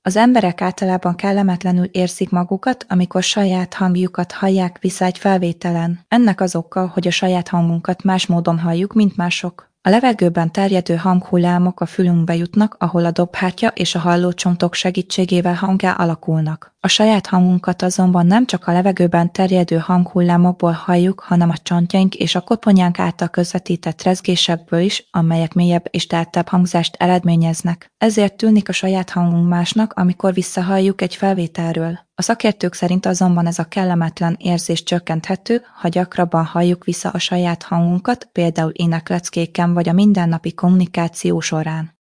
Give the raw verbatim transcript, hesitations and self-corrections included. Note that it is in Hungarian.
Az emberek általában kellemetlenül érzik magukat, amikor saját hangjukat hallják vissza egy felvételen. Ennek az oka, hogy a saját hangunkat más módon halljuk, mint mások. A levegőben terjedő hanghullámok a fülünkbe jutnak, ahol a dobhártya és a hallócsontok segítségével hanggá alakulnak. A saját hangunkat azonban nem csak a levegőben terjedő hanghullámokból halljuk, hanem a csontjaink és a koponyánk által közvetített rezgésekből is, amelyek mélyebb és teltebb hangzást eredményeznek. Ezért tűnik a saját hangunk másnak, amikor visszahalljuk egy felvételről. A szakértők szerint azonban ez a kellemetlen érzés csökkenthető, ha gyakrabban halljuk vissza a saját hangunkat, például énekleckéken vagy a mindennapi kommunikáció során.